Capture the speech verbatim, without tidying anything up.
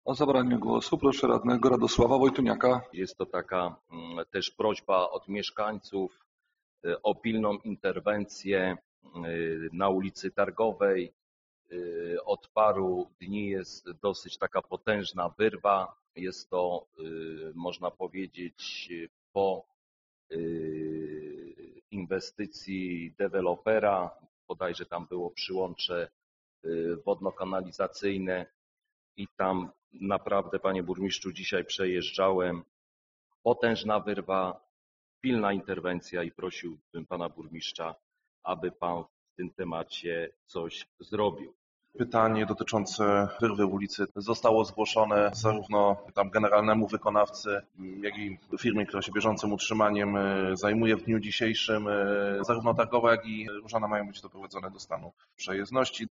O zabranie głosu proszę radnego Radosława Wojtumiaka. Jest to taka też prośba od mieszkańców o pilną interwencję na ulicy Targowej. Od paru dni jest dosyć taka potężna wyrwa. Jest to, można powiedzieć, po inwestycji dewelopera. Bodajże tam było przyłącze wodno-kanalizacyjne i tam naprawdę, panie burmistrzu, dzisiaj przejeżdżałem. Potężna wyrwa, pilna interwencja i prosiłbym pana burmistrza, aby pan w tym temacie coś zrobił. Pytanie dotyczące wyrwy w ulicy zostało zgłoszone zarówno tam generalnemu wykonawcy, jak i firmie, która się bieżącym utrzymaniem zajmuje w dniu dzisiejszym. Zarówno targowa, jak i różana mają być doprowadzone do stanu przejezdności.